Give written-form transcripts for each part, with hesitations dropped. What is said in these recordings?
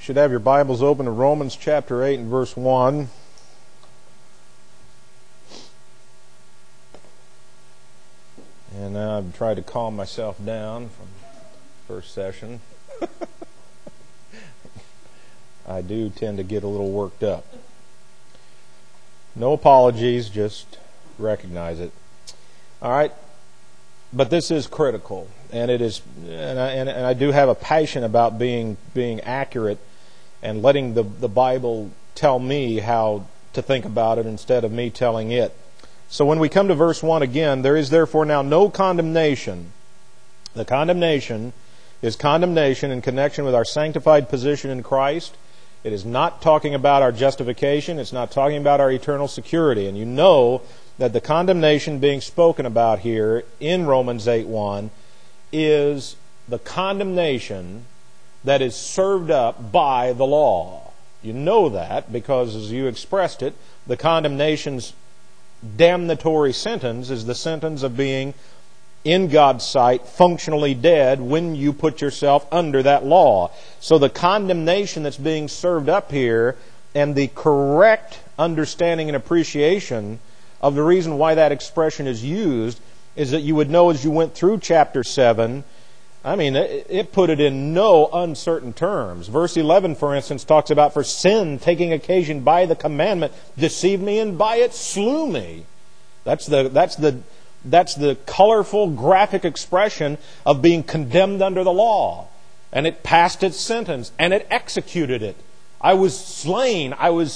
should have your Bibles open to Romans chapter 8 and verse 1. And now I've tried to calm myself down from the first session. I do tend to get a little worked up. No apologies, just recognize it. All right, but this is critical, and it is, and I do have a passion about being accurate and letting the Bible tell me how to think about it instead of me telling it. So when we come to verse 1 again, there is therefore now no condemnation. The condemnation is condemnation in connection with our sanctified position in Christ. It is not talking about our justification. It's not talking about our eternal security. And you know that the condemnation being spoken about here in Romans 8:1 is the condemnation that is served up by the law. You know that because, as you expressed it, the condemnation's damnatory sentence is the sentence of being, in God's sight, functionally dead when you put yourself under that law. So the condemnation that's being served up here and the correct understanding and appreciation of the reason why that expression is used is that you would know as you went through chapter 7, I mean, it put it in no uncertain terms. Verse 11, for instance, talks about, for sin, taking occasion by the commandment, deceived me, and by it slew me. That's the colorful, graphic expression of being condemned under the law. And it passed its sentence, and it executed it. I was slain.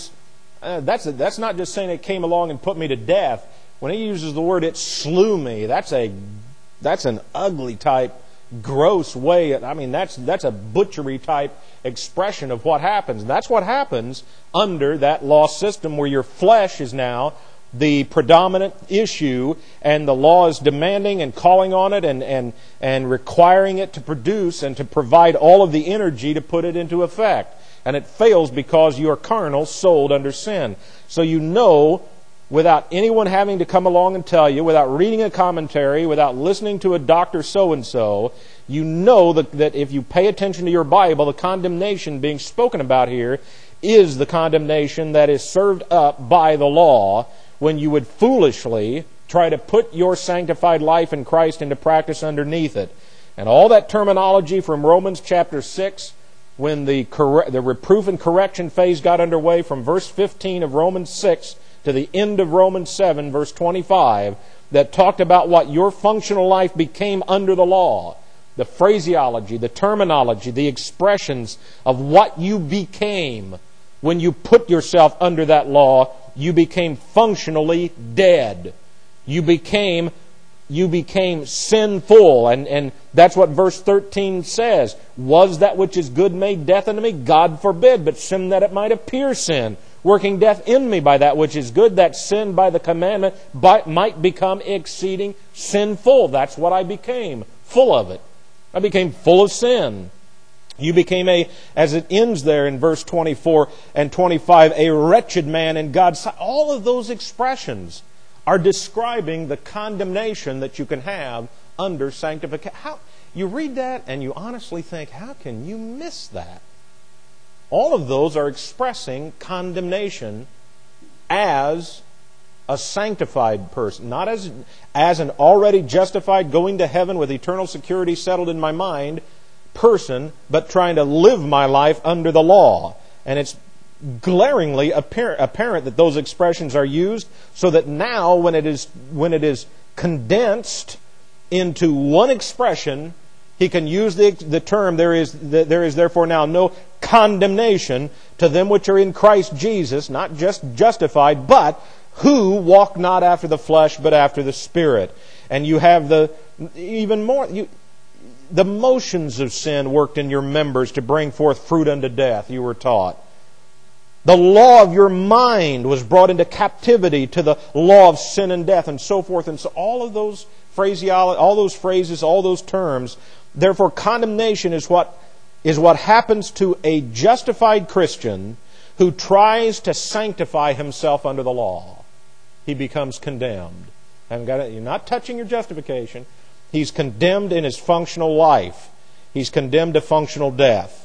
That's not just saying it came along and put me to death. When he uses the word, it slew me, that's an ugly type, gross way. I mean, that's a butchery type expression of what happens. That's what happens under that law system where your flesh is now the predominant issue and the law is demanding and calling on it and requiring it to produce and to provide all of the energy to put it into effect. And it fails because you are carnal, sold under sin. So you know, without anyone having to come along and tell you, without reading a commentary, without listening to a doctor so-and-so, you know that if you pay attention to your Bible, the condemnation being spoken about here is the condemnation that is served up by the law when you would foolishly try to put your sanctified life in Christ into practice underneath it. And all that terminology from Romans chapter 6, when the reproof and correction phase got underway from verse 15 of Romans 6 to the end of Romans 7, verse 25, that talked about what your functional life became under the law. The phraseology, the terminology, the expressions of what you became when you put yourself under that law. You became functionally dead. You became sinful. And that's what verse 13 says. Was that which is good made death unto me? God forbid, but sin that it might appear sin. Working death in me by that which is good, that sin by the commandment might become exceeding sinful. That's what I became, full of it. I became full of sin. You became as it ends there in verse 24 and 25, a wretched man in God's sight. All of those expressions are describing the condemnation that you can have under sanctification. You read that and you honestly think, how can you miss that? All of those are expressing condemnation as a sanctified person, not as an already justified, going to heaven with eternal security settled in my mind person, but trying to live my life under the law. And it's glaringly apparent that those expressions are used so that now when it is condensed into one expression, he can use the term, there is therefore now no condemnation to them which are in Christ Jesus, not just justified, but who walk not after the flesh, but after the Spirit. And you have the motions of sin worked in your members to bring forth fruit unto death, you were taught. The law of your mind was brought into captivity to the law of sin and death, and so forth. And so all of those phraseology, all those phrases, all those terms, therefore condemnation is what happens to a justified Christian who tries to sanctify himself under the law. He becomes condemned. You're not touching your justification. He's condemned in his functional life. He's condemned to functional death.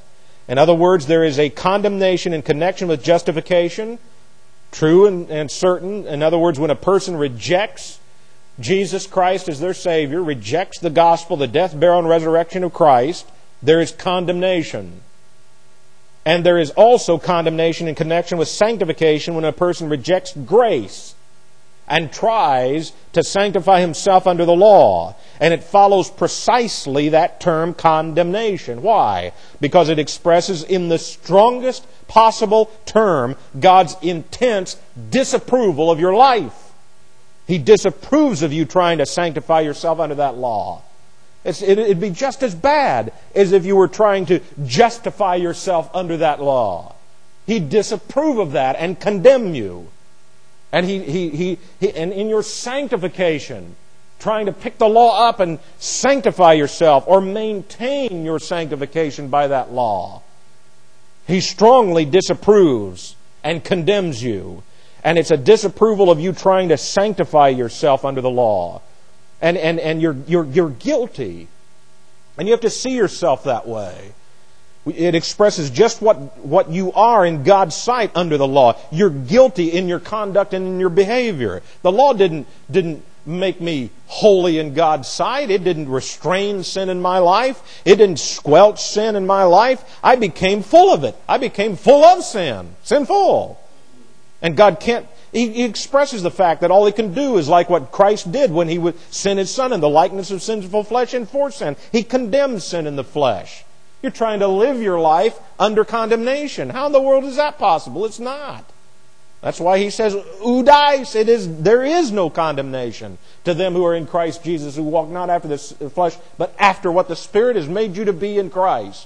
In other words, there is a condemnation in connection with justification, true and certain. In other words, when a person rejects Jesus Christ as their Savior, rejects the gospel, the death, burial, and resurrection of Christ, there is condemnation. And there is also condemnation in connection with sanctification when a person rejects grace and tries to sanctify himself under the law. And it follows precisely that term, condemnation. Why? Because it expresses in the strongest possible term God's intense disapproval of your life. He disapproves of you trying to sanctify yourself under that law. It'd be just as bad as if you were trying to justify yourself under that law. He'd disapprove of that and condemn you. And and in your sanctification, trying to pick the law up and sanctify yourself or maintain your sanctification by that law, He strongly disapproves and condemns you. And it's a disapproval of you trying to sanctify yourself under the law. And you're guilty. And you have to see yourself that way. It expresses just what you are in God's sight under the law. You're guilty in your conduct and in your behavior. The law didn't make me holy in God's sight. It didn't restrain sin in my life. It didn't squelch sin in my life. I became full of it. I became full of sin. Sinful. And God can't... He expresses the fact that all He can do is like what Christ did when He would send His Son in the likeness of sinful flesh and for sin. He condemned sin in the flesh. You're trying to live your life under condemnation. How in the world is that possible? It's not. That's why He says, "Oudais," there is no condemnation to them who are in Christ Jesus, who walk not after the flesh, but after what the Spirit has made you to be in Christ.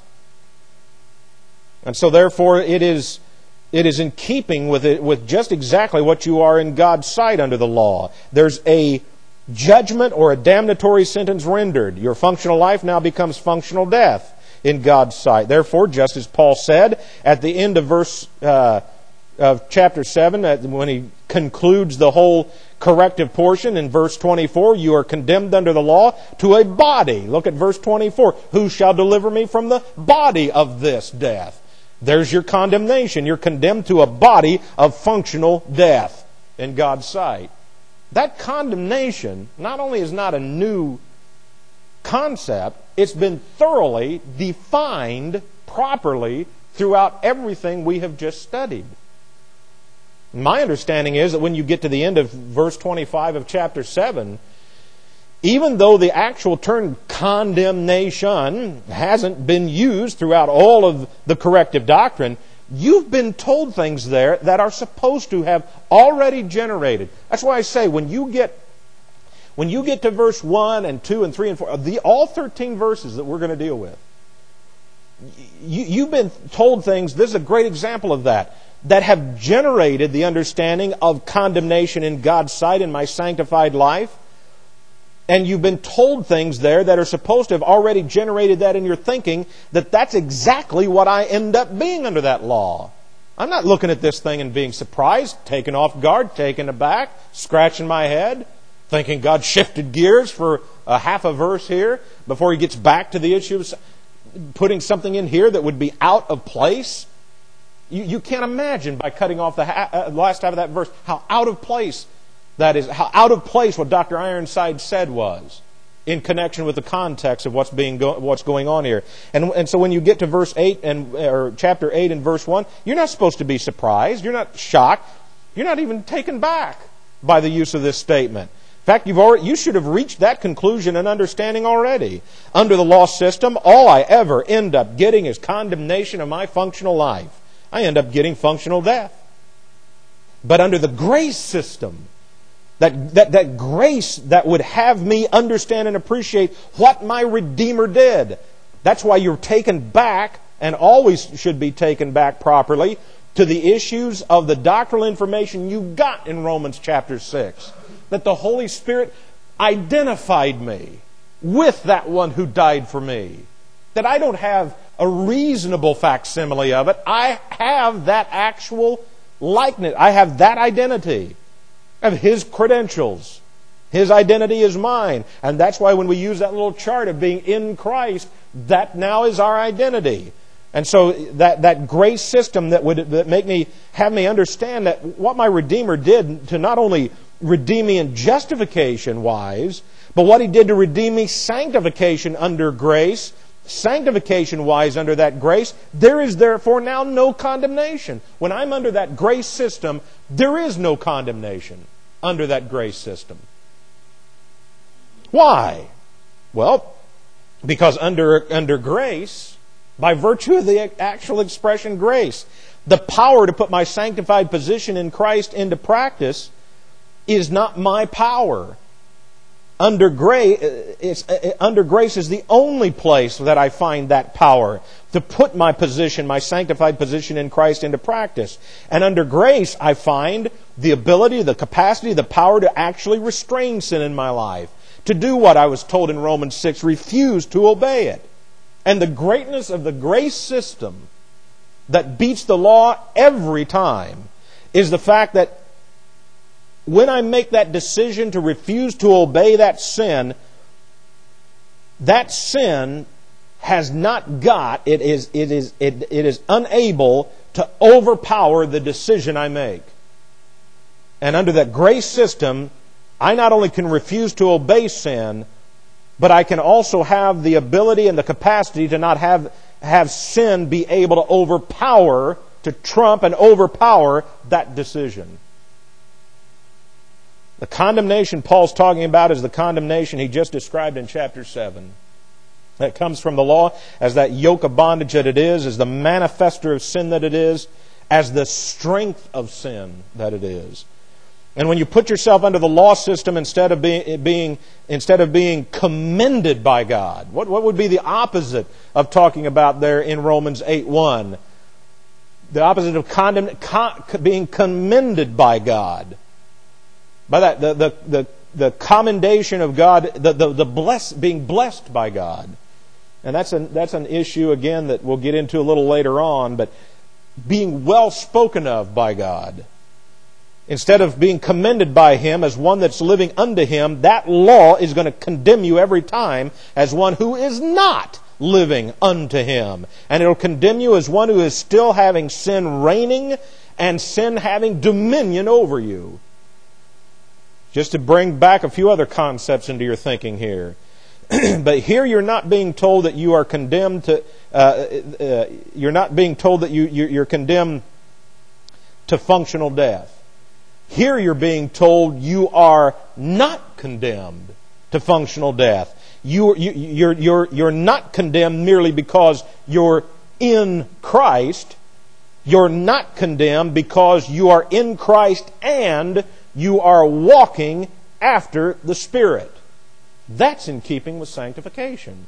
And so therefore it is in keeping with just exactly what you are in God's sight under the law. There's a judgment or a damnatory sentence rendered. Your functional life now becomes functional death in God's sight. Therefore, just as Paul said at the end of of chapter 7, when he concludes the whole corrective portion in verse 24, you are condemned under the law to a body. Look at verse 24. Who shall deliver me from the body of this death? There's your condemnation. You're condemned to a body of functional death in God's sight. That condemnation not only is not a new concept, it's been thoroughly defined properly throughout everything we have just studied. My understanding is that when you get to the end of verse 25 of chapter 7, even though the actual term condemnation hasn't been used throughout all of the corrective doctrine, you've been told things there that are supposed to have already generated. That's why I say when you get to verse 1 and 2 and 3 and 4, all 13 verses that we're going to deal with, you've been told things, this is a great example of that have generated the understanding of condemnation in God's sight in my sanctified life. And you've been told things there that are supposed to have already generated that in your thinking, that's exactly what I end up being under that law. I'm not looking at this thing and being surprised, taken off guard, taken aback, scratching my head, thinking God shifted gears for a half a verse here before He gets back to the issue of putting something in here that would be out of place. You can't imagine by cutting off the last half of that verse how out of place that is, how out of place what Dr. Ironside said was in connection with the context of what's going on here. And so when you get to verse 8 or chapter 8 and verse 1, you're not supposed to be surprised. You're not shocked. You're not even taken back by the use of this statement. In fact, you should have reached that conclusion and understanding already. Under the law system, all I ever end up getting is condemnation of my functional life. I end up getting functional death. But under the grace system, that grace that would have me understand and appreciate what my Redeemer did. That's why you're taken back, and always should be taken back properly, to the issues of the doctrinal information you got in Romans chapter 6. That the Holy Spirit identified me with that one who died for me. That I don't have a reasonable facsimile of it. I have that actual likeness. I have that identity. I have His credentials. His identity is mine. And that's why when we use that little chart of being in Christ, that now is our identity. And so that grace system that would have me understand that what my Redeemer did to not only redeem me in justification-wise, but what He did to redeem me sanctification under grace, sanctification-wise under that grace, there is therefore now no condemnation. When I'm under that grace system, there is no condemnation under that grace system. Why? Well, because under grace, by virtue of the actual expression grace, the power to put my sanctified position in Christ into practice is not my power. Under grace is the only place that I find that power to put my position, my sanctified position in Christ into practice. And under grace, I find the ability, the capacity, the power to actually restrain sin in my life. To do what I was told in Romans 6, refuse to obey it. And the greatness of the grace system that beats the law every time is the fact that when I make that decision to refuse to obey that sin has not got, it is unable to overpower the decision I make. And under that grace system, I not only can refuse to obey sin, but I can also have the ability and the capacity to not have sin be able to overpower, to trump and overpower that decision. The condemnation Paul's talking about is the condemnation he just described in chapter 7. That comes from the law as that yoke of bondage that it is, as the manifester of sin that it is, as the strength of sin that it is. And when you put yourself under the law system instead of being commended by God, what would be the opposite of talking about there in Romans 8:1? The opposite of being commended by God. By that, the commendation of God, being blessed by God. And that's an issue, again, that we'll get into a little later on, but being well spoken of by God. Instead of being commended by Him as one that's living unto Him, that law is going to condemn you every time as one who is not living unto Him. And it'll condemn you as one who is still having sin reigning and sin having dominion over you. Just to bring back a few other concepts into your thinking here. But here you're not being told that you are condemned to... you're not being told that you're condemned to functional death. Here you're being told you are not condemned to functional death. You're not condemned merely because you're in Christ. You're not condemned because you are in Christ and you are walking after the Spirit. That's in keeping with sanctification.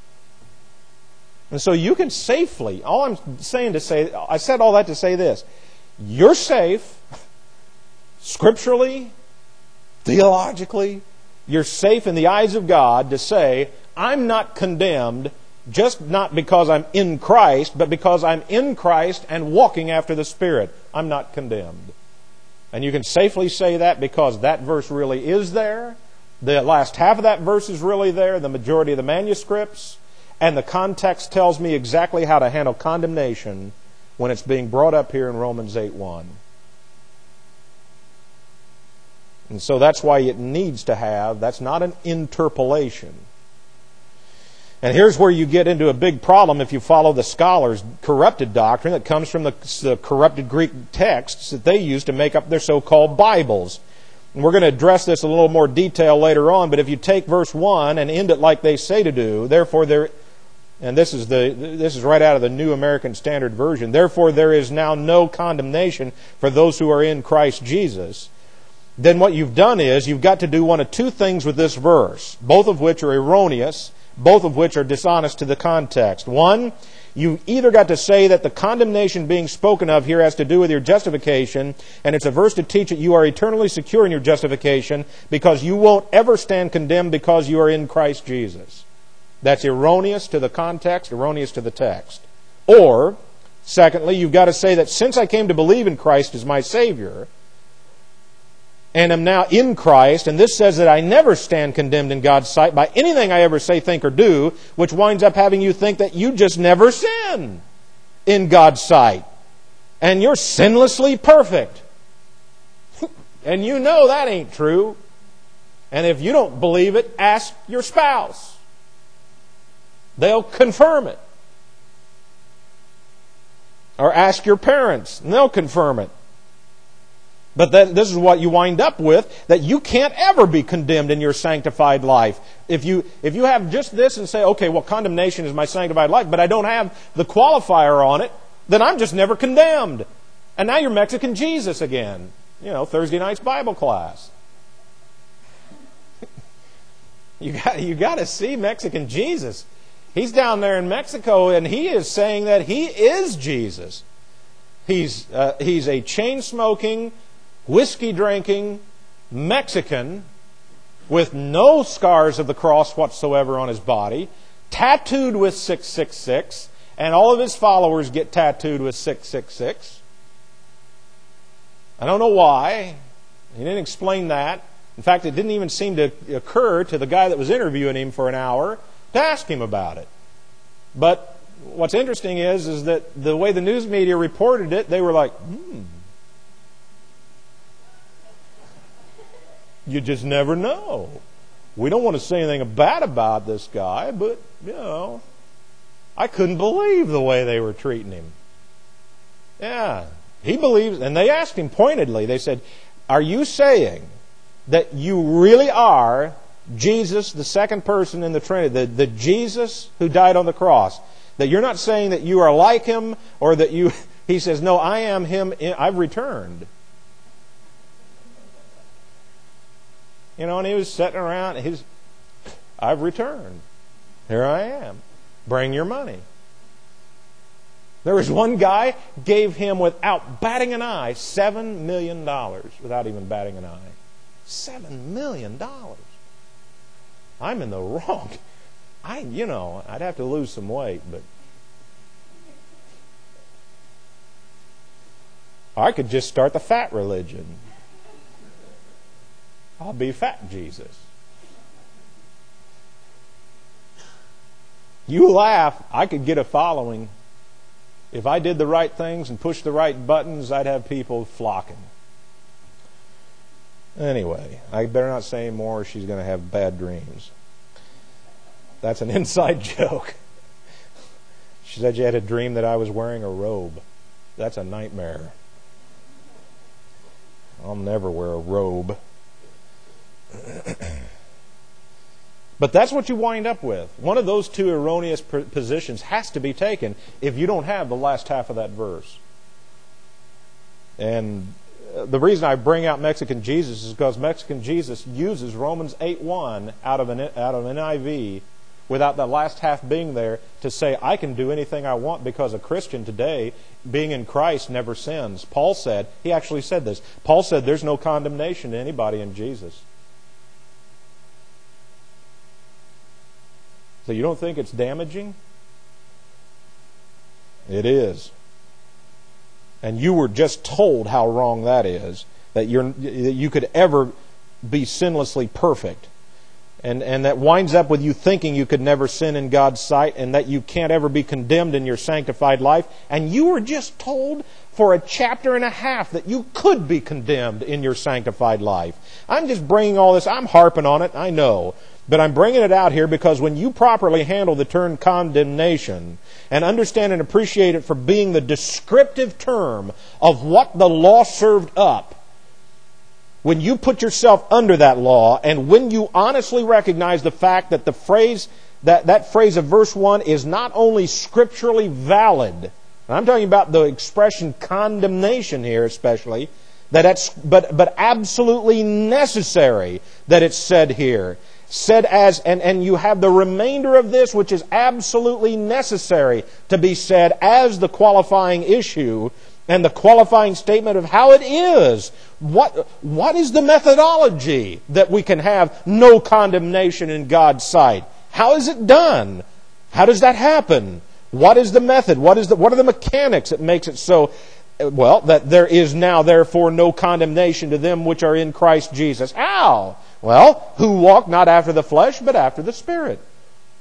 And so you can safely, I said all that to say this. You're safe, scripturally, theologically, you're safe in the eyes of God to say, I'm not condemned, just not because I'm in Christ, but because I'm in Christ and walking after the Spirit. I'm not condemned. And you can safely say that because that verse really is there. The last half of that verse is really there, the majority of the manuscripts. And the context tells me exactly how to handle condemnation when it's being brought up here in Romans 8:1. And so that's why it needs to have, that's not an interpolation. And here's where you get into a big problem if you follow the scholars' corrupted doctrine that comes from the corrupted Greek texts that they use to make up their so-called Bibles. And we're going to address this in a little more detail later on, but if you take verse 1 and end it like they say to do, therefore there, and this is right out of the New American Standard Version, therefore there is now no condemnation for those who are in Christ Jesus, then what you've done is you've got to do one of two things with this verse, both of which are erroneous, both of which are dishonest to the context. One, you either got to say that the condemnation being spoken of here has to do with your justification, and it's a verse to teach that you are eternally secure in your justification because you won't ever stand condemned because you are in Christ Jesus. That's erroneous to the context, erroneous to the text. Or, secondly, you've got to say that since I came to believe in Christ as my Savior, and am now in Christ, and this says that I never stand condemned in God's sight by anything I ever say, think, or do, which winds up having you think that you just never sin. in God's sight. And you're sinlessly perfect. And you know that ain't true. And if you don't believe it, ask your spouse. They'll confirm it. Or ask your parents, and they'll confirm it. But this is what you wind up with, that you can't ever be condemned in your sanctified life. If you have just this and say, okay, well, condemnation is my sanctified life, but I don't have the qualifier on it, then I'm just never condemned. And now you're Mexican Jesus again. You know, Thursday night's Bible class. You got to see Mexican Jesus. He's down there in Mexico, and he is saying that he is Jesus. He's a chain-smoking, whiskey-drinking Mexican with no scars of the cross whatsoever on his body, tattooed with 666, and all of his followers get tattooed with 666. I don't know why. He didn't explain that. In fact, it didn't even seem to occur to the guy that was interviewing him for an hour to ask him about it. But what's interesting is that the way the news media reported it, they were like, you just never know. We don't want to say anything bad about this guy, but, you know, I couldn't believe the way they were treating him. Yeah, he believes, and they asked him pointedly, they said, are you saying that you really are Jesus, the second person in the Trinity, the Jesus who died on the cross? That you're not saying that you are like Him, or that you... He says, no, I am Him, I've returned. You know, and he was sitting around, I've returned. Here I am. Bring your money. There was one guy, gave him without batting an eye, $7 million, without even batting an eye. $7 million. I'm in the wrong. I'd have to lose some weight, but I could just start the fat religion. I'll be fat Jesus. You laugh, I could get a following. If I did the right things and pushed the right buttons, I'd have people flocking. Anyway, I better not say any more or she's going to have bad dreams. That's an inside joke. She said she had a dream that I was wearing a robe. That's a nightmare. I'll never wear a robe. But that's what you wind up with. One of those two erroneous positions has to be taken if you don't have the last half of that verse. And the reason I bring out Mexican Jesus is because Mexican Jesus uses Romans 8:1 out of an NIV without the last half being there to say, I can do anything I want because a Christian today, being in Christ, never sins. Paul said, he actually said this, Paul said there's no condemnation to anybody in Jesus. So you don't think it's damaging? It is. And you were just told how wrong that is, that you could ever be sinlessly perfect. And that winds up with you thinking you could never sin in God's sight and that you can't ever be condemned in your sanctified life. And you were just told for a chapter and a half that you could be condemned in your sanctified life. I'm just bringing all this, I'm harping on it, I know. But I'm bringing it out here because when you properly handle the term condemnation and understand and appreciate it for being the descriptive term of what the law served up, when you put yourself under that law and when you honestly recognize the fact that the phrase, that phrase of verse 1 is not only scripturally valid, and I'm talking about the expression condemnation here especially, but absolutely necessary that it's said here. Said as, and you have the remainder of this which is absolutely necessary to be said as the qualifying issue and the qualifying statement of how it is. What is the methodology that we can have no condemnation in God's sight? How is it done? How does that happen? What is the method? What are the mechanics that makes it so? Well, that there is now therefore no condemnation to them which are in Christ Jesus. How? Well, who walk not after the flesh, but after the Spirit.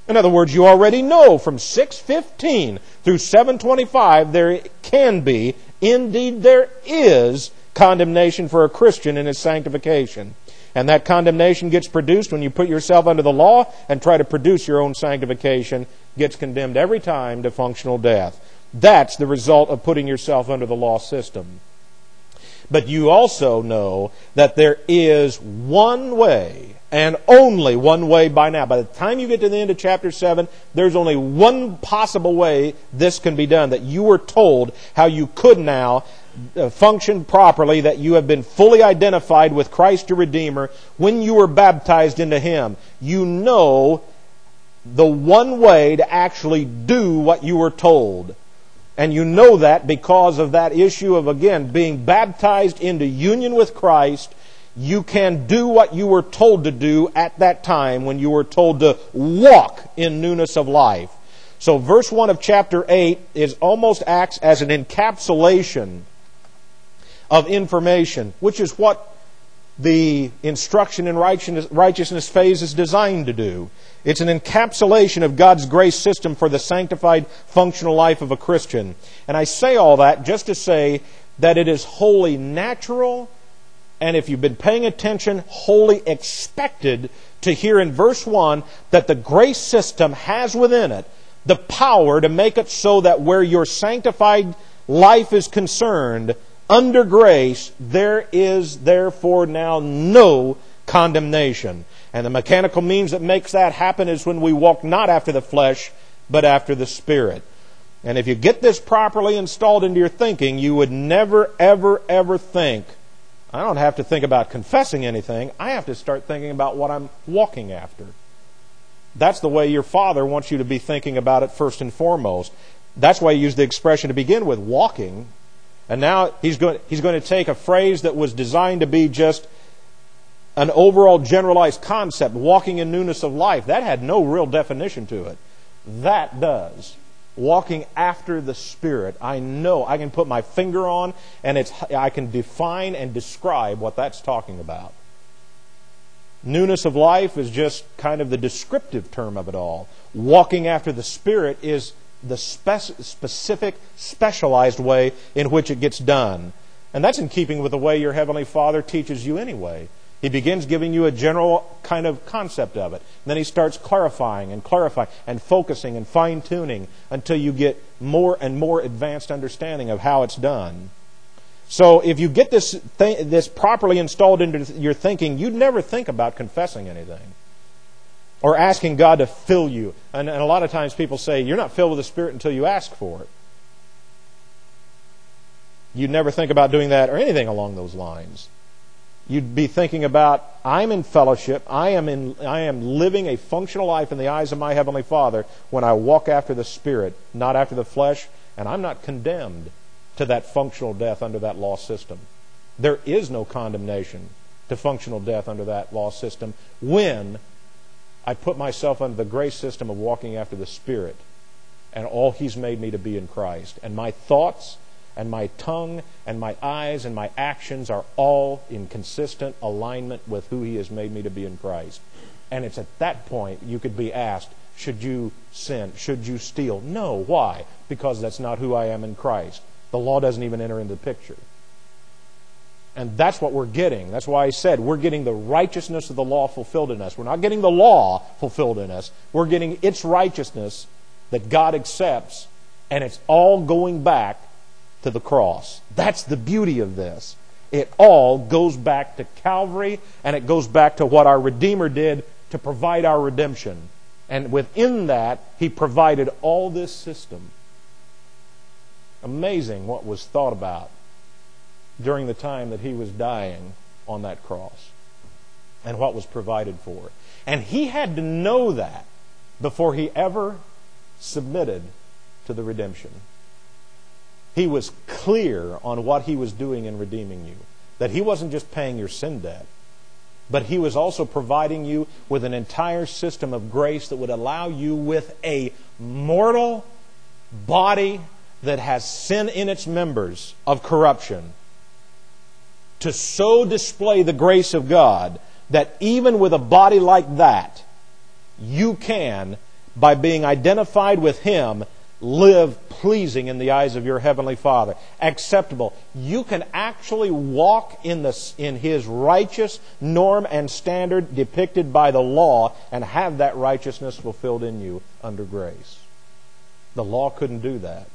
In other words, you already know from 6:15 through 7:25 there can be, indeed there is, condemnation for a Christian in his sanctification. And that condemnation gets produced when you put yourself under the law and try to produce your own sanctification, gets condemned every time to functional death. That's the result of putting yourself under the law system. But you also know that there is one way, and only one way by now. By the time you get to the end of chapter 7, there's only one possible way this can be done, that you were told how you could now function properly, that you have been fully identified with Christ your Redeemer when you were baptized into Him. You know the one way to actually do what you were told. And you know that because of that issue of, again, being baptized into union with Christ. You can do what you were told to do at that time when you were told to walk in newness of life. So verse 1 of chapter 8 almost acts as an encapsulation of information, which is what the instruction in righteousness phase is designed to do. It's an encapsulation of God's grace system for the sanctified functional life of a Christian. And I say all that just to say that it is wholly natural, and if you've been paying attention, wholly expected to hear in verse 1 that the grace system has within it the power to make it so that where your sanctified life is concerned, under grace, there is therefore now no condemnation. And the mechanical means that makes that happen is when we walk not after the flesh, but after the Spirit. And if you get this properly installed into your thinking, you would never, ever, ever think, I don't have to think about confessing anything. I have to start thinking about what I'm walking after. That's the way your Father wants you to be thinking about it first and foremost. That's why he used the expression to begin with, walking. And now he's going to take a phrase that was designed to be just an overall generalized concept, walking in newness of life. That had no real definition to it. That does. Walking after the Spirit. I know I can put my finger on, and I can define and describe what that's talking about. Newness of life is just kind of the descriptive term of it all. Walking after the Spirit is the specific, specialized way in which it gets done. And that's in keeping with the way your Heavenly Father teaches you anyway. He begins giving you a general kind of concept of it. And then He starts clarifying and focusing and fine-tuning until you get more and more advanced understanding of how it's done. So if you get this properly installed into your thinking, you'd never think about confessing anything or asking God to fill you. And a lot of times people say, you're not filled with the Spirit until you ask for it. You'd never think about doing that or anything along those lines. You'd be thinking about, I'm in fellowship, I am living a functional life in the eyes of my Heavenly Father when I walk after the Spirit, not after the flesh, and I'm not condemned to that functional death under that law system. There is no condemnation to functional death under that law system when I put myself under the grace system of walking after the Spirit and all He's made me to be in Christ. And my thoughts and my tongue and my eyes and my actions are all in consistent alignment with who He has made me to be in Christ. And it's at that point you could be asked, should you sin? Should you steal? No. Why? Because that's not who I am in Christ. The law doesn't even enter into the picture. And that's what we're getting. That's why I said we're getting the righteousness of the law fulfilled in us. We're not getting the law fulfilled in us. We're getting its righteousness that God accepts, and it's all going back to the cross. That's the beauty of this. It all goes back to Calvary, and it goes back to what our Redeemer did to provide our redemption. And within that, He provided all this system. Amazing what was thought about during the time that He was dying on that cross and what was provided for. And He had to know that before He ever submitted to the redemption. He was clear on what He was doing in redeeming you. That He wasn't just paying your sin debt, but He was also providing you with an entire system of grace that would allow you with a mortal body that has sin in its members of corruption to so display the grace of God that even with a body like that, you can by being identified with Him, live pleasing in the eyes of your Heavenly Father. Acceptable. You can actually walk in His righteous norm and standard depicted by the law and have that righteousness fulfilled in you under grace. The law couldn't do that.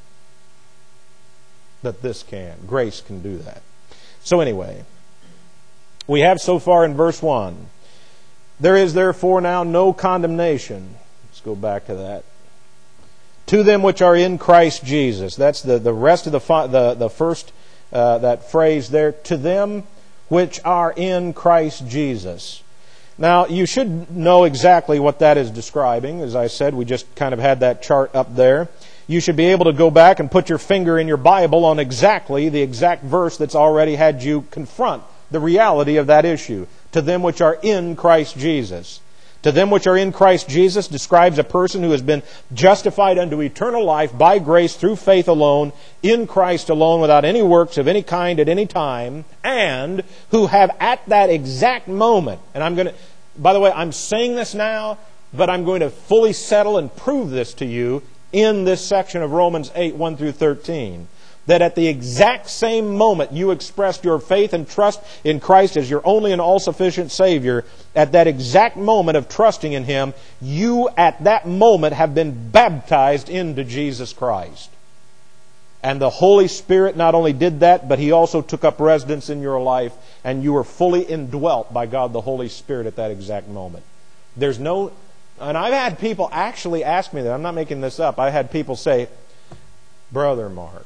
But this can. Grace can do that. So anyway, we have so far in verse 1, there is therefore now no condemnation. Let's go back to that. To them which are in Christ Jesus. That's the rest of the first, that phrase there. To them which are in Christ Jesus. Now, you should know exactly what that is describing. As I said, we just kind of had that chart up there. You should be able to go back and put your finger in your Bible on exactly the exact verse that's already had you confront the reality of that issue. To them which are in Christ Jesus. To them which are in Christ Jesus describes a person who has been justified unto eternal life by grace through faith alone, in Christ alone, without any works of any kind at any time, and who have at that exact moment, and by the way, I'm saying this now, but I'm going to fully settle and prove this to you in this section of Romans 8, 1 through 13. That at the exact same moment you expressed your faith and trust in Christ as your only and all-sufficient Savior, at that exact moment of trusting in Him, you at that moment have been baptized into Jesus Christ. And the Holy Spirit not only did that, but He also took up residence in your life, and you were fully indwelt by God the Holy Spirit at that exact moment. And I've had people actually ask me that. I'm not making this up. I had people say, Brother Mark,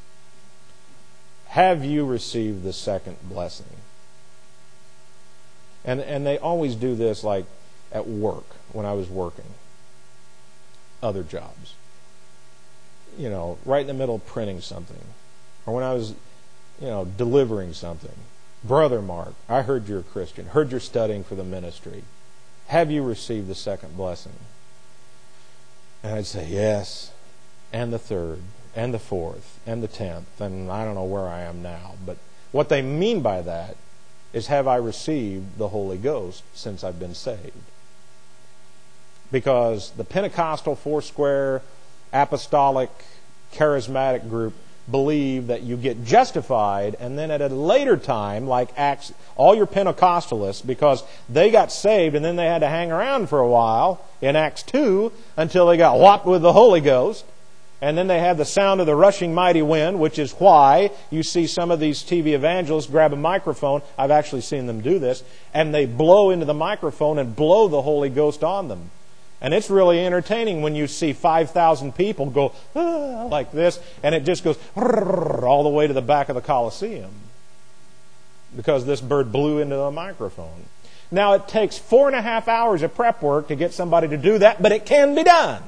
have you received the second blessing? And they always do this like at work, when I was working. Other jobs. Right in the middle of printing something. Or when I was, delivering something. Brother Mark, I heard you're a Christian. Heard you're studying for the ministry. Have you received the second blessing? And I'd say, yes. And the third. And the fourth, and the 10th, and I don't know where I am now. But what they mean by that is, have I received the Holy Ghost since I've been saved? Because the Pentecostal, Foursquare, Apostolic, Charismatic group believe that you get justified, and then at a later time, like Acts, all your Pentecostalists, because they got saved and then they had to hang around for a while in Acts 2 until they got whopped with the Holy Ghost. And then they have the sound of the rushing mighty wind, which is why you see some of these TV evangelists grab a microphone. I've actually seen them do this. And they blow into the microphone and blow the Holy Ghost on them. And it's really entertaining when you see 5,000 people go like this, and it just goes all the way to the back of the Colosseum. Because this bird blew into the microphone. Now, it takes 4.5 hours of prep work to get somebody to do that, but it can be done.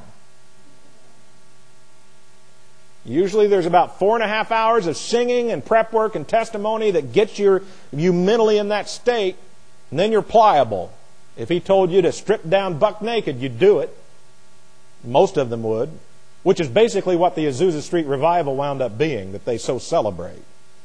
Usually there's about 4.5 hours of singing and prep work and testimony that gets you mentally in that state, and then you're pliable. If He told you to strip down buck naked, you'd do it. Most of them would. Which is basically what the Azusa Street Revival wound up being, that they so celebrate.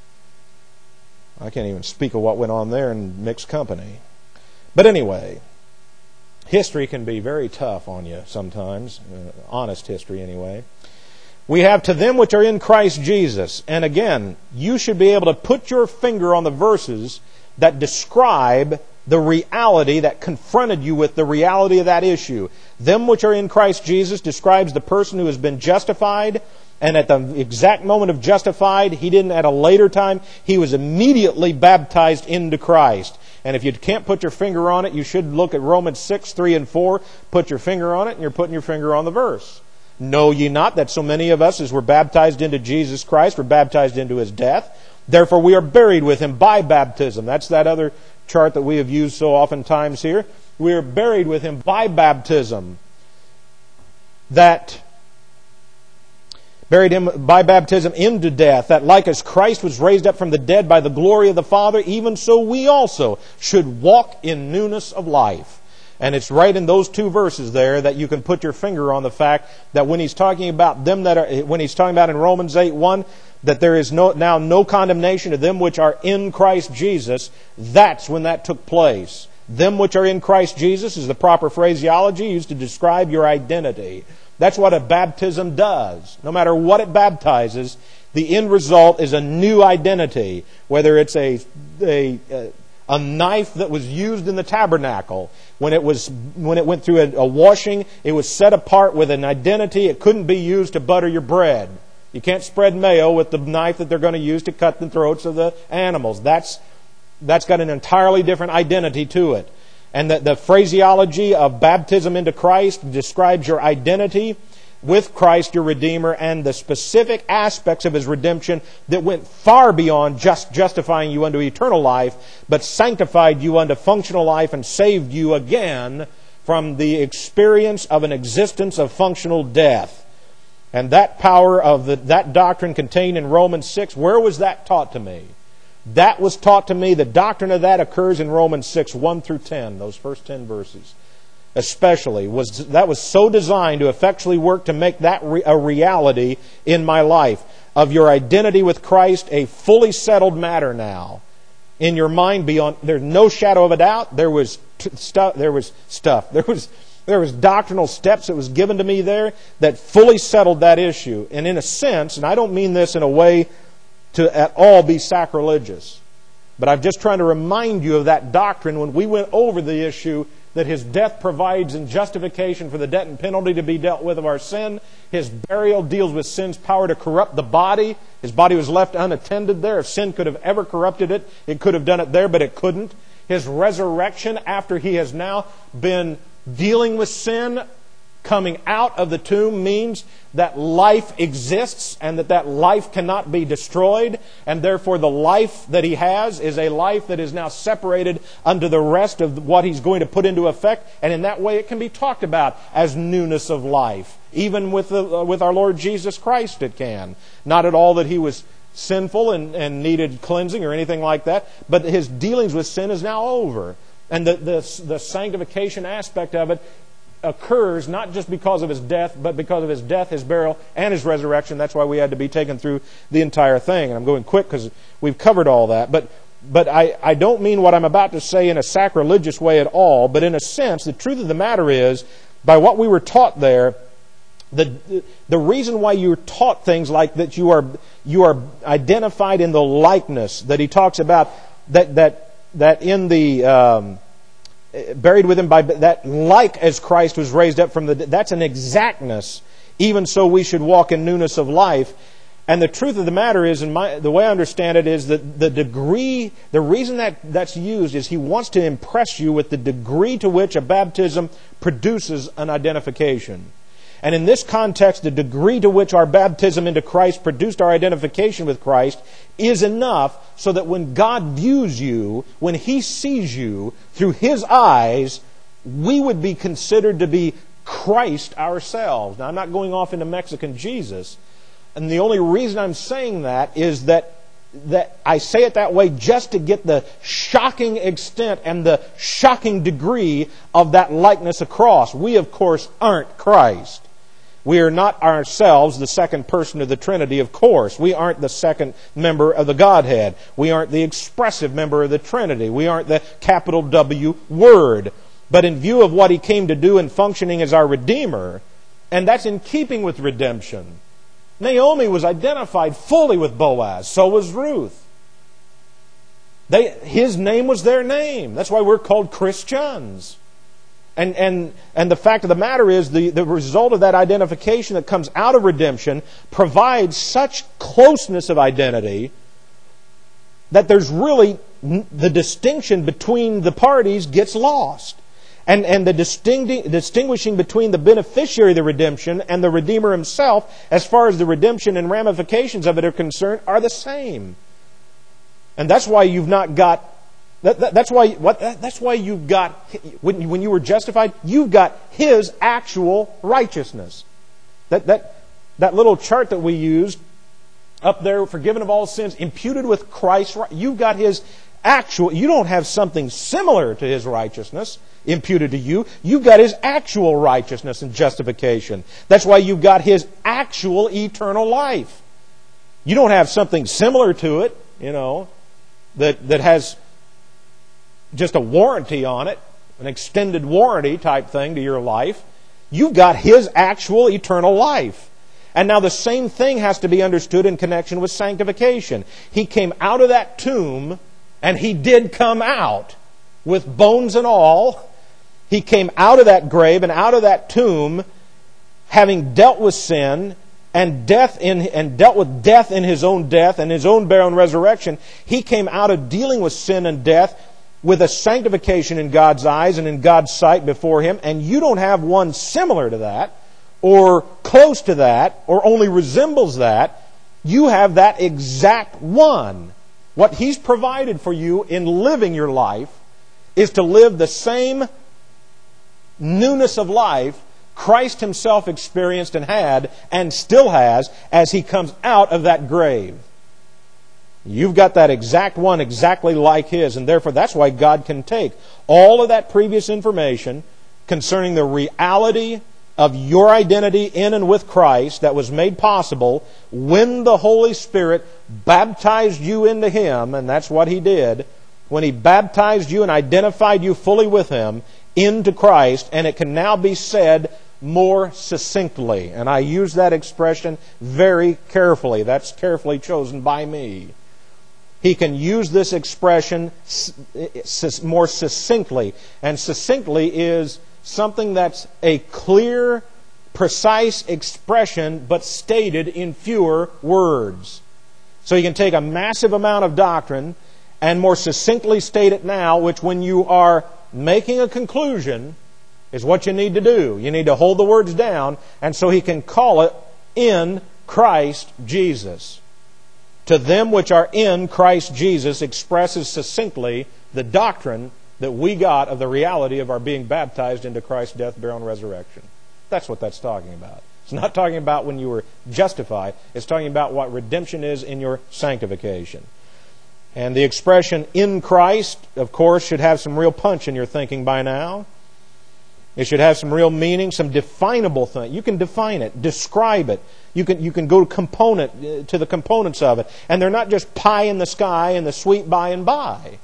I can't even speak of what went on there in mixed company. But anyway, history can be very tough on you sometimes. Honest history anyway. We have to them which are in Christ Jesus. And again, you should be able to put your finger on the verses that describe the reality that confronted you with the reality of that issue. Them which are in Christ Jesus describes the person who has been justified, and at the exact moment of justified, he didn't at a later time, he was immediately baptized into Christ. And if you can't put your finger on it, you should look at Romans 6, 3 and 4, put your finger on it, and you're putting your finger on the verse. Know ye not that so many of us as were baptized into Jesus Christ were baptized into His death? Therefore we are buried with Him by baptism. That's that other chart that we have used so oftentimes here. We are buried with Him by baptism. That buried Him by baptism into death, that like as Christ was raised up from the dead by the glory of the Father, even so we also should walk in newness of life. And it's right in those two verses there that you can put your finger on the fact that when he's talking about them when he's talking about in Romans 8:1, that there is now no condemnation to them which are in Christ Jesus, that's when that took place. Them which are in Christ Jesus is the proper phraseology used to describe your identity. That's what a baptism does. No matter what it baptizes, the end result is a new identity. Whether it's a knife that was used in the tabernacle, when it went through a washing, it was set apart with an identity. It couldn't be used to butter your bread. You can't spread mayo with the knife that they're going to use to cut the throats of the animals. That's got an entirely different identity to it. And the phraseology of baptism into Christ describes your identity with Christ, your Redeemer, and the specific aspects of His redemption that went far beyond just justifying you unto eternal life, but sanctified you unto functional life and saved you again from the experience of an existence of functional death. And that power of that doctrine contained in Romans 6, where was that taught to me? That was taught to me. The doctrine of that occurs in Romans 6, 1 through 10, those first 10 verses. Especially, that was so designed to effectually work to make that a reality in my life. Of your identity with Christ, a fully settled matter now. In your mind, beyond, there's no shadow of a doubt. There was doctrinal steps that was given to me there that fully settled that issue. And in a sense, and I don't mean this in a way to at all be sacrilegious, but I'm just trying to remind you of that doctrine when we went over the issue that His death provides in justification for the debt and penalty to be dealt with of our sin. His burial deals with sin's power to corrupt the body. His body was left unattended there. If sin could have ever corrupted it, it could have done it there, but it couldn't. His resurrection after He has now been dealing with sin, coming out of the tomb, means that life exists and that life cannot be destroyed, and therefore the life that He has is a life that is now separated unto the rest of what He's going to put into effect, and in that way it can be talked about as newness of life. Even with our Lord Jesus Christ it can. Not at all that He was sinful and needed cleansing or anything like that, but His dealings with sin is now over. And the sanctification aspect of it occurs not just because of His death, but because of His death, His burial, and His resurrection. That's why we had to be taken through the entire thing. And I'm going quick because we've covered all that. But I don't mean what I'm about to say in a sacrilegious way at all, but in a sense, the truth of the matter is, by what we were taught there, the reason why you're taught things like that, you are identified in the likeness that he talks about, that in the buried with Him by that, like as Christ was raised up from the dead. That's an exactness. Even so, we should walk in newness of life. And the truth of the matter is, the way I understand it, is that the reason that's used is He wants to impress you with the degree to which a baptism produces an identification. And in this context, the degree to which our baptism into Christ produced our identification with Christ is enough so that when God views you, when He sees you through His eyes, we would be considered to be Christ ourselves. Now, I'm not going off into Mexican Jesus. And the only reason I'm saying that is that I say it that way just to get the shocking extent and the shocking degree of that likeness across. We, of course, aren't Christ. We are not ourselves the second person of the Trinity, of course. We aren't the second member of the Godhead. We aren't the expressive member of the Trinity. We aren't the capital W Word. But in view of what He came to do in functioning as our Redeemer, and that's in keeping with redemption. Naomi was identified fully with Boaz. So was Ruth. His name was their name. That's why we're called Christians. And the fact of the matter is, the result of that identification that comes out of redemption provides such closeness of identity that there's really, the distinction between the parties gets lost. And the distinguishing between the beneficiary of the redemption and the Redeemer Himself, as far as the redemption and ramifications of it are concerned, are the same. And that's why you've not got... That's why you've got, when you were justified, you've got His actual righteousness. That little chart that we used up there, forgiven of all sins, imputed with Christ, you've got His actual, you don't have something similar to His righteousness imputed to you. You've got His actual righteousness and justification. That's why you've got His actual eternal life. You don't have something similar to it, that has just a warranty on it, an extended warranty type thing to your life. You've got His actual eternal life. And now the same thing has to be understood in connection with sanctification. He came out of that tomb, and He did come out with bones and all. He came out of that grave and out of that tomb, having dealt with sin and dealt with death in His own death and His own burial and resurrection. He came out of dealing with sin and death with a sanctification in God's eyes and in God's sight before Him. And you don't have one similar to that, or close to that, or only resembles that. You have that exact one. What He's provided for you in living your life is to live the same newness of life Christ Himself experienced and had, and still has, as He comes out of that grave. You've got that exact one, exactly like His, and therefore that's why God can take all of that previous information concerning the reality of your identity in and with Christ that was made possible when the Holy Spirit baptized you into Him, and that's what He did, when He baptized you and identified you fully with Him into Christ, and it can now be said more succinctly. And I use that expression very carefully. That's carefully chosen by me. He can use this expression more succinctly. And succinctly is something that's a clear, precise expression, but stated in fewer words. So you can take a massive amount of doctrine and more succinctly state it now, which when you are making a conclusion is what you need to do. You need to hold the words down, and so He can call it in Christ Jesus. To them which are in Christ Jesus expresses succinctly the doctrine that we got of the reality of our being baptized into Christ's death, burial, and resurrection. That's what that's talking about. It's not talking about when you were justified. It's talking about what redemption is in your sanctification. And the expression in Christ, of course, should have some real punch in your thinking by now. It should have some real meaning, some definable thing. You can define it, describe it. You can go to the components of it. And they're not just pie in the sky and the sweet by and by.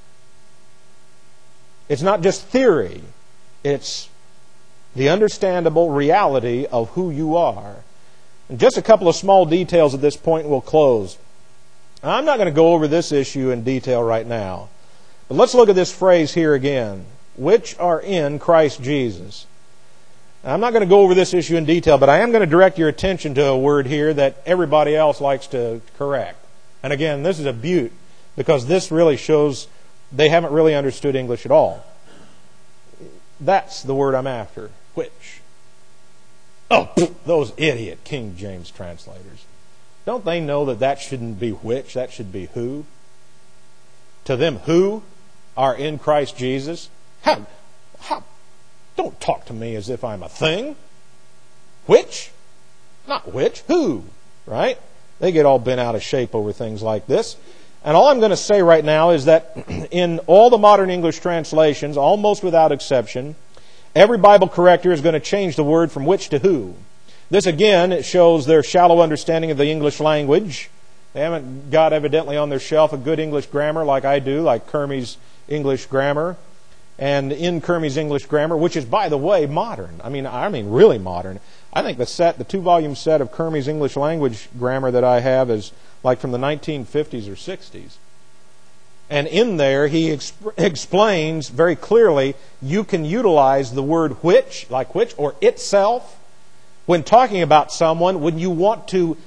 It's not just theory. It's the understandable reality of who you are. And just a couple of small details at this point and we'll close. I'm not going to go over this issue in detail right now. But let's look at this phrase here again. Which are in Christ Jesus. Now, I'm not going to go over this issue in detail, but I am going to direct your attention to a word here that everybody else likes to correct. And again, this is a beaut, because this really shows they haven't really understood English at all. That's the word I'm after. Which. Oh, those idiot King James translators. Don't they know that shouldn't be which, that should be who? To them who are in Christ Jesus. How? Don't talk to me as if I'm a thing. Which? Not which. Who? Right? They get all bent out of shape over things like this. And all I'm going to say right now is that in all the modern English translations, almost without exception, every Bible corrector is going to change the word from which to who. This again, it shows their shallow understanding of the English language. They haven't got evidently on their shelf a good English grammar like I do, like Kermey's English grammar. And in Kermey's English grammar, which is, by the way, modern. I mean really modern. I think the 2-volume set of Kermey's English language grammar that I have is like from the 1950s or 60s. And in there, he explains very clearly, you can utilize the word which, like which, or itself, when talking about someone, when you want to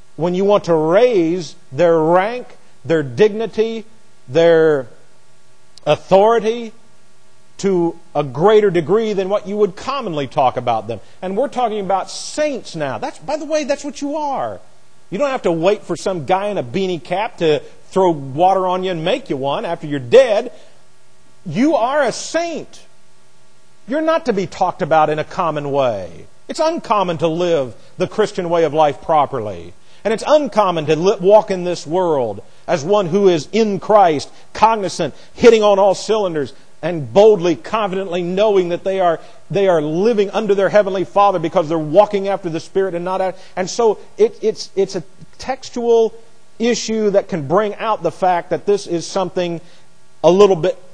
raise their rank, their dignity, their authority, to a greater degree than what you would commonly talk about them. And we're talking about saints now. By the way, that's what you are. You don't have to wait for some guy in a beanie cap to throw water on you and make you one after you're dead. You are a saint. You're not to be talked about in a common way. It's uncommon to live the Christian way of life properly. And it's uncommon to walk in this world as one who is in Christ, cognizant, hitting on all cylinders, and boldly, confidently knowing that they are living under their Heavenly Father because they're walking after the Spirit and not out. And so it's a textual issue that can bring out the fact that this is something a little bit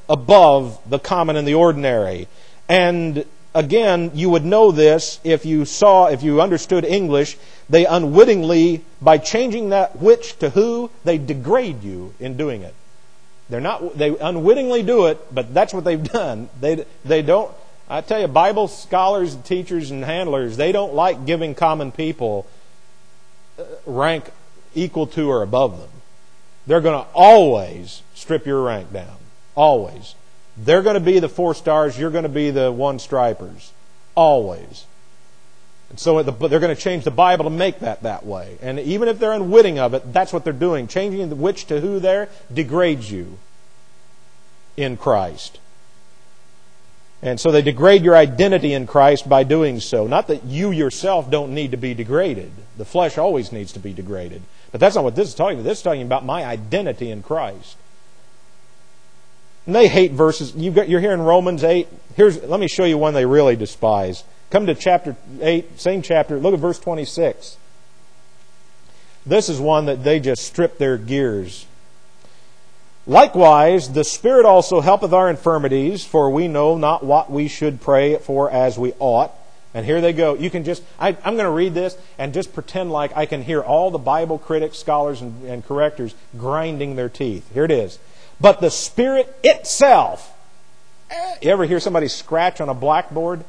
above the common and the ordinary. And again, you would know this if you understood English. They unwittingly, by changing that which to who, they degrade you in doing it. They unwittingly do it, but that's what they've done. They don't, I tell you, Bible scholars, teachers, and handlers, they don't like giving common people rank equal to or above them. They're going to always strip your rank down. Always. They're going to be the 4 stars, you're going to be the 1 stripers. Always. And so they're going to change the Bible to make that way. And even if they're unwitting of it, that's what they're doing. Changing the which to who there degrades you in Christ. And so they degrade your identity in Christ by doing so. Not that you yourself don't need to be degraded. The flesh always needs to be degraded. But that's not what this is talking about. This is talking about my identity in Christ. And they hate verses. You're here in Romans 8. Let me show you one they really despise. Come to chapter 8, same chapter. Look at verse 26. This is one that they just strip their gears. Likewise, the Spirit also helpeth our infirmities, for we know not what we should pray for as we ought. And here they go. You can just, I'm going to read this and just pretend like I can hear all the Bible critics, scholars, and correctors grinding their teeth. Here it is. But the Spirit itself. You ever hear somebody scratch on a blackboard?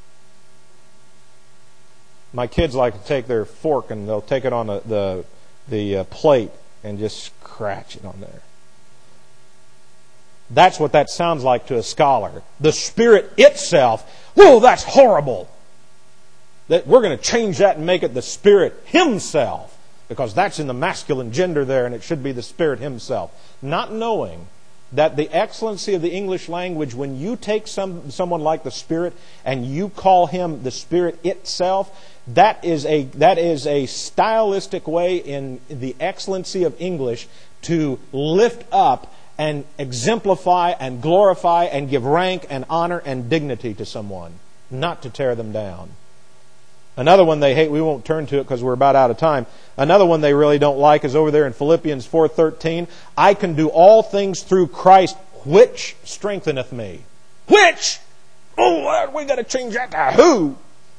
My kids like to take their fork and they'll take it on the plate and just scratch it on there. That's what that sounds like to a scholar. The Spirit itself. Whoa, that's horrible. That we're going to change that and make it the Spirit Himself, because that's in the masculine gender there, and it should be the Spirit Himself. Not knowing that the excellency of the English language, when you take someone like the Spirit and you call Him the Spirit itself, that is a stylistic way in the excellency of English to lift up and exemplify and glorify and give rank and honor and dignity to someone, not to tear them down. Another one they hate, we won't turn to it because we're about out of time. Another one they really don't like is over there in Philippians 4:13. I can do all things through Christ, which strengtheneth me. Which? Oh, we got to change that to who?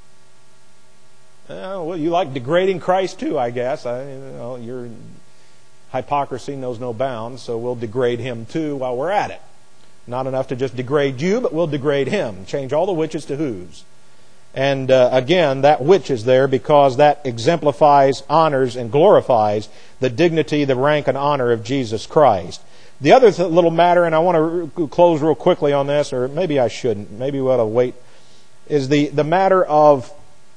Well, you like degrading Christ too, I guess. Your hypocrisy knows no bounds, so we'll degrade Him too while we're at it. Not enough to just degrade you, but we'll degrade Him. Change all the whiches to whos. And again, that which is there because that exemplifies, honors, and glorifies the dignity, the rank, and honor of Jesus Christ. The other little matter, and I want to close real quickly on this, or maybe I shouldn't, maybe we ought to wait, is the matter of,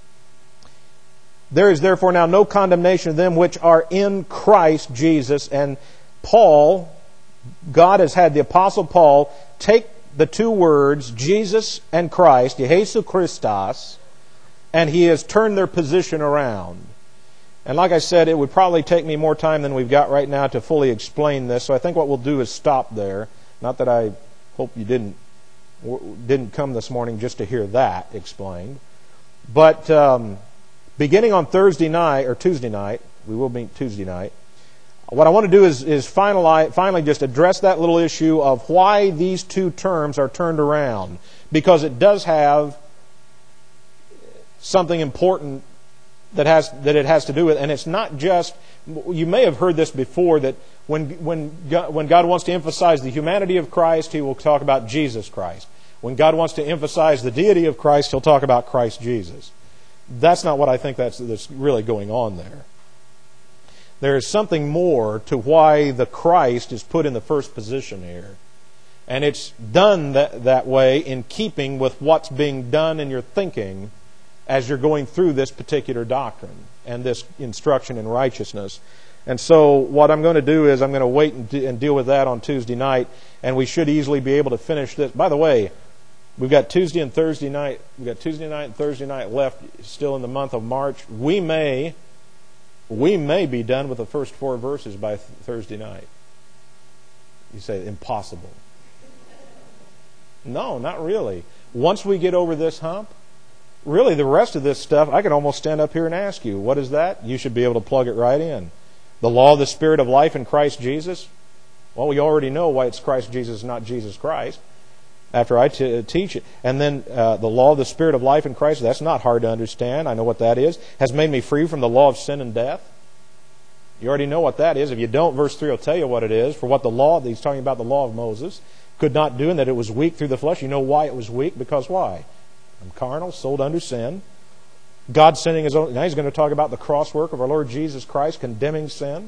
there is therefore now no condemnation of them which are in Christ Jesus. And Paul, God has had the Apostle Paul take the two words, Jesus and Christ, Jesu Christos, and he has turned their position around. And like I said, it would probably take me more time than we've got right now to fully explain this, so I think what we'll do is stop there. Not that I hope you didn't come this morning just to hear that explained. But beginning on Thursday night, or Tuesday night, we will meet Tuesday night, what I want to do is finally just address that little issue of why these two terms are turned around. Because it does have something important that it has to do with. And it's not just, you may have heard this before, that when God wants to emphasize the humanity of Christ, He will talk about Jesus Christ. When God wants to emphasize the deity of Christ, He'll talk about Christ Jesus. That's not what I think that's really going on there. There is something more to why the Christ is put in the first position here. And it's done that way in keeping with what's being done in your thinking as you're going through this particular doctrine and this instruction in righteousness. And so what I'm going to do is I'm going to wait and deal with that on Tuesday night, and we should easily be able to finish this. By the way, we've got Tuesday and Thursday night. We've got Tuesday night and Thursday night left still in the month of March. We may be done with the first 4 verses by Thursday night. You say, impossible. No, not really. Once we get over this hump, really the rest of this stuff, I can almost stand up here and ask you, what is that? You should be able to plug it right in. The law of the Spirit of life in Christ Jesus. Well, we already know why it's Christ Jesus, not Jesus Christ, after I teach it. And then the law of the Spirit of life in Christ, that's not hard to understand. I know what that is. Has made me free from the law of sin and death. You already know what that is. If you don't, verse 3 will tell you what it is. For what the law, he's talking about the law of Moses, could not do, and that it was weak through the flesh. You know why it was weak? Because why? I'm carnal, sold under sin. God sending His own... Now he's going to talk about the cross work of our Lord Jesus Christ, condemning sin.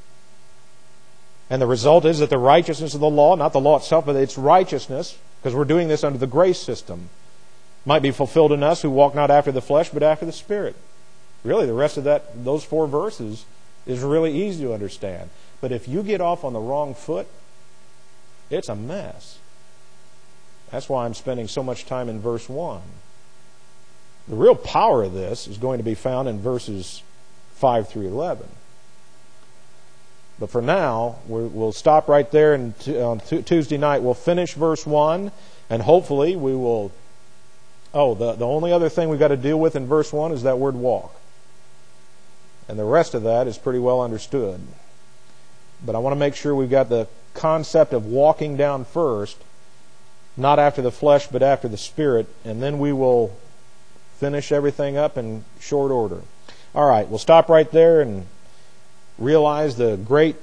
And the result is that the righteousness of the law, not the law itself, but its righteousness, because we're doing this under the grace system, might be fulfilled in us who walk not after the flesh, but after the Spirit. Really, the rest of those 4 verses is really easy to understand. But if you get off on the wrong foot, it's a mess. That's why I'm spending so much time in verse 1. The real power of this is going to be found in verses 5 through 11. But for now, we'll stop right there, and on Tuesday night we'll finish verse 1, and hopefully we will... the only other thing we've got to deal with in verse 1 is that word walk. And the rest of that is pretty well understood. But I want to make sure we've got the concept of walking down first, not after the flesh, but after the Spirit, and then we will finish everything up in short order. All right, we'll stop right there and realize the great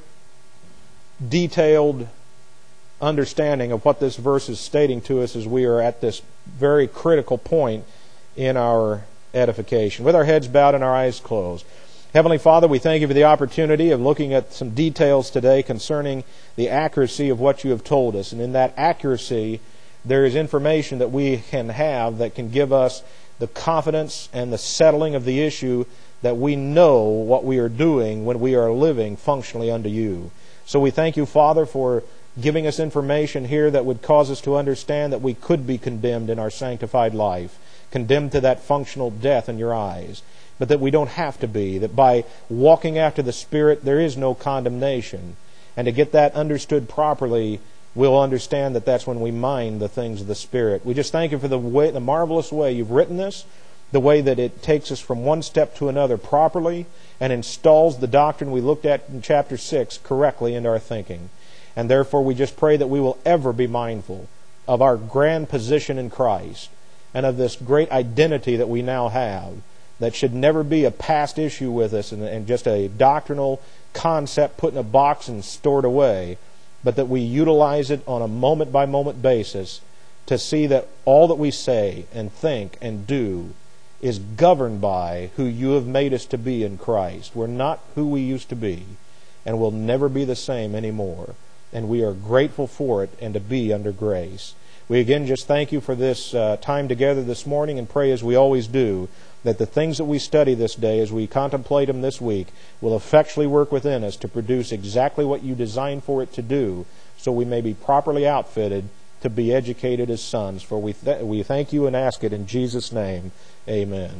detailed understanding of what this verse is stating to us as we are at this very critical point in our edification. With our heads bowed and our eyes closed. Heavenly Father, we thank You for the opportunity of looking at some details today concerning the accuracy of what You have told us. And in that accuracy, there is information that we can have that can give us the confidence and the settling of the issue that we know what we are doing when we are living functionally unto You. So we thank You, Father, for giving us information here that would cause us to understand that we could be condemned in our sanctified life, condemned to that functional death in Your eyes, but that we don't have to be, that by walking after the Spirit there is no condemnation. And to get that understood properly, we'll understand that that's when we mind the things of the Spirit. We just thank You for the marvelous way You've written this, the way that it takes us from one step to another properly and installs the doctrine we looked at in chapter 6 correctly into our thinking. And therefore we just pray that we will ever be mindful of our grand position in Christ and of this great identity that we now have, that should never be a past issue with us and just a doctrinal concept put in a box and stored away, but that we utilize it on a moment-by-moment basis to see that all that we say and think and do is governed by who You have made us to be in Christ. We're not who we used to be, and we'll never be the same anymore. And we are grateful for it and to be under grace. We again just thank You for this time together this morning, and pray, as we always do, that the things that we study this day, as we contemplate them this week, will effectually work within us to produce exactly what You designed for it to do, so we may be properly outfitted to be educated as sons. For we thank You and ask it in Jesus' name. Amen.